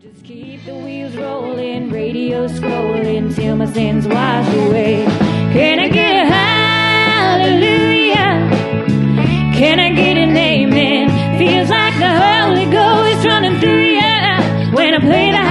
Just keep the wheels rolling, radio scrolling till my sins wash away. Can I get a hallelujah? Can I get an amen? Feels like the Holy Ghost running through ya when I play that